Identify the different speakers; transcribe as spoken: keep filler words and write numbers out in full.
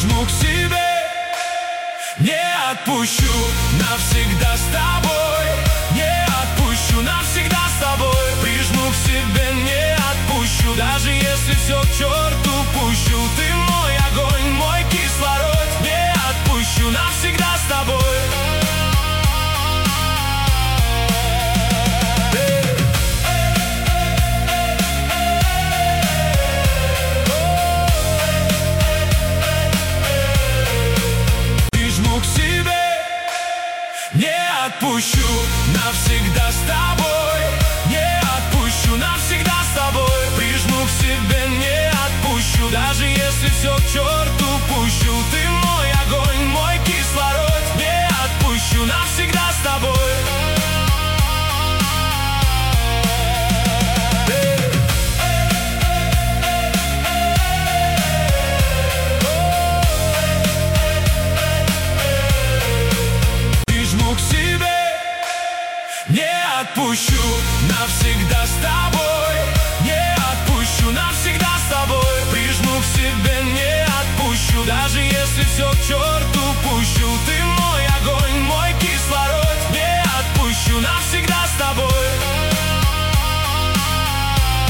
Speaker 1: прижму к себе, не отпущу навсегда с тобой, не отпущу навсегда с тобой, прижму к себе, не отпущу, даже если все к черту пущу. Ты мой огонь, мой кислород, не отпущу навсегда с тобой. Прижму к себе, не отпущу навсегда с тобой, не отпущу навсегда с тобой, прижму к себе, не отпущу, даже если все к черту пущу. Ты мой огонь, мой кислород, не отпущу навсегда с тобой. Прижму к себе, не отпущу навсегда с тобой, не отпущу навсегда с тобой, прижму к себе, не отпущу, даже если все к черту